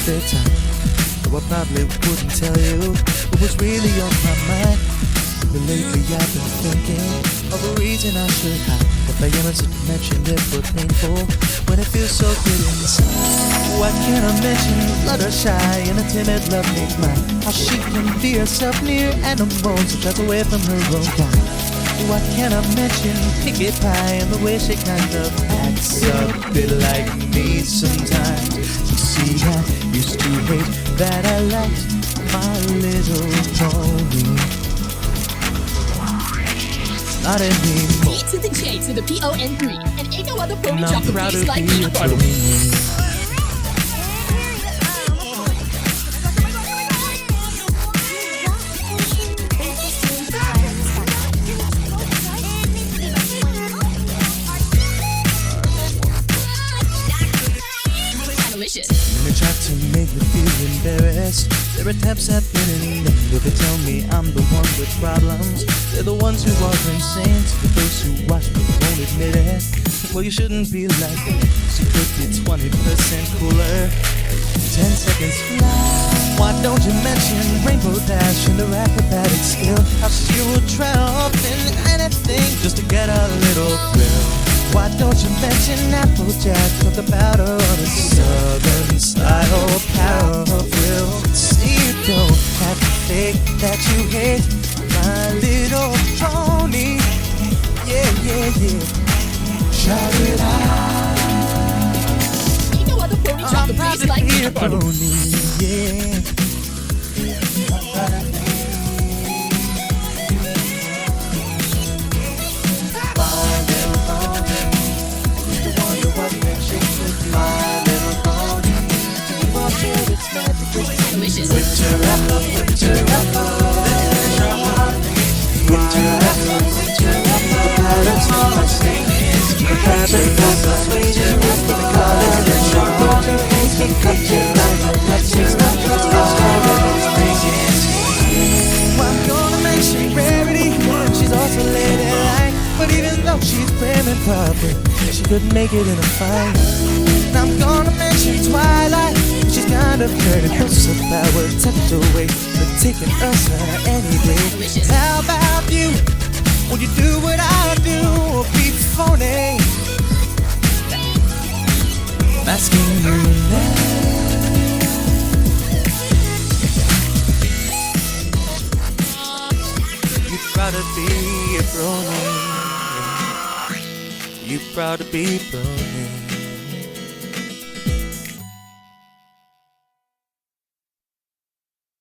their time. Though I probably wouldn't tell you what was really on my mind. But lately I've been thinking of a reason I should hide. If I am to mention it but painful when it feels so good inside. Why can't I mention Fluttershy and a timid love named mine? How she can be herself near animals and drives away from her own kind. Why can't I mention Pinkie Pie and the way she kind of acts a bit like me sometimes? You see, I used to hate that I liked My Little Pony. Not anymore. E to the J to the P-O-N-3. And ain't no other pony drop the beats like me. When they try to make me feel embarrassed, their attempts have been in vain. Though they tell me I'm the one with problems, they're the ones who are insane. To those who watch me won't admit it. Well, you shouldn't be like it. She could be 20% cooler, 10 seconds fly. Why don't you mention Rainbow Dash and her acrobatic skill? How she will try off in anything just to get a little thrill. Why don't you mention Applejack? Talk about her on a southern style power thrill. See, you don't have to fake that you hate My Little Pony. Yeah, yeah, yeah. Shout it out. Ain't no other pony drop the beats like me. Pony, yeah. delicious. Winter apple, winter apple, winter apple, winter apple. The patterns on my skin is the pattern of my winter apple. The color is sharp, water is the culture. That takes my I'm gonna mention Rarity, she's also ladylike. But even though she's prim and proper, she couldn't make it in a fight. I'm gonna mention Twilight, she's kind of hurt and hurts her power tucked away, but taking us any day. How about you? Will you do what I do or be phony? I'm asking you now. You proud to be a brony? You proud to be brony?